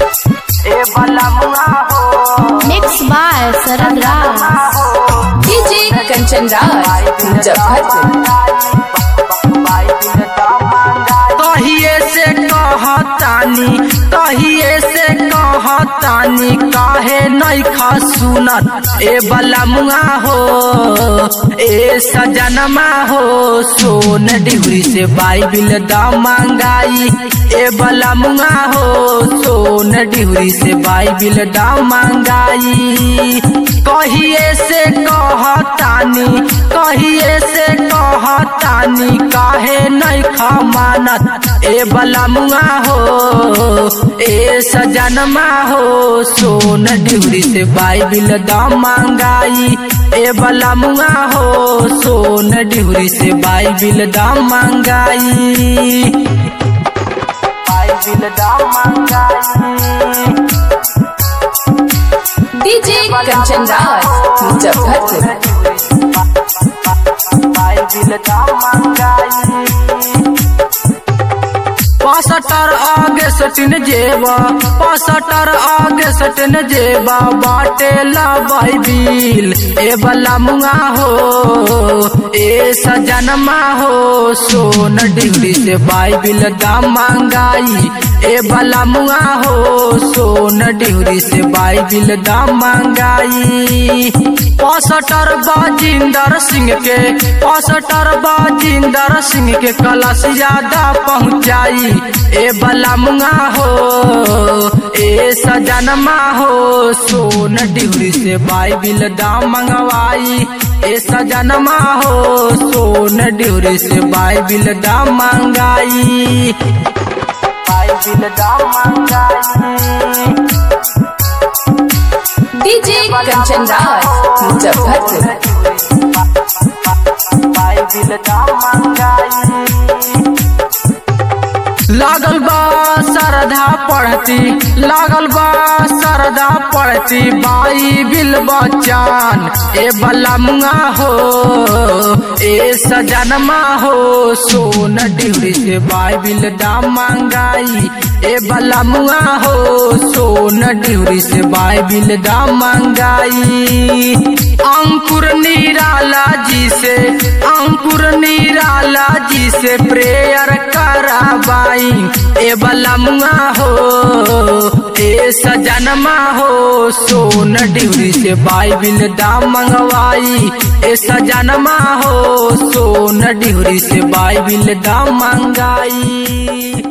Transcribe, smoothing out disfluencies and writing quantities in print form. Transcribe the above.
ए बलमुआ हो mix by Sharad Raj DJ Kanchan Raj Muzaffarpur. कहिए से कहतानी काहे नइखा सुनत ए बलमुआ हो ए सजनमा हो सोन डिग्री से बाइबिल दा मांगाई ए बलमुआ हो सोन डिग्री से बाइबिल दा मांगाई। कहिए से कहतानी काहे नइखा मानत ए बलमुआ हो ए सजनमा हो सोन डिग्री से बाइबिल दा मांगाई ए बलमुआ हो सोन डिग्री से बाइबिल दा मांगाई बाइबिल दा मांगाई। डीजे कंचन राज मुजफ्फरपुर। पासटर आगे सटिन जेबा बाटे ला बाइबिल ए बलमुआ हो ए सजनमा हो सोन डिग्री से बाइबिल दा मांगाई ए बलमुआ हो सोन डिग्री से बाइबिल दा मांगाई। पासटर बाजिंदर सिंह के कलश ज्यादा पहुँचाई ए बलमुआ हो ए सजनमा हो सोन डिग्री से बाइबिल दा मंगवाई ए सजनमा हो सोन डिग्री से बाइबिल दा मंगाई बाइबिल दा मंगाई। डीजे कंचन राज मुजफ्फरपुर। बाइबिल दा मंगाई। लागल बा सरधा पढ़ती बाइबिल बचान ए बलमुआ हो ए सजनमा हो सोन डिग्री से बाइबिल दा मांगाई ए बलमुआ हो सोन डिग्री से बाइबिल दा मांगाई। अंकुर निराला जी से प्रेयर कराबाई ए बलमुआ हो ए सजनमा हो सोन डिग्री से बाइबिल दा मंगवाई ए सजनमा हो सोन डिग्री से बाइबिल दा मंगाई।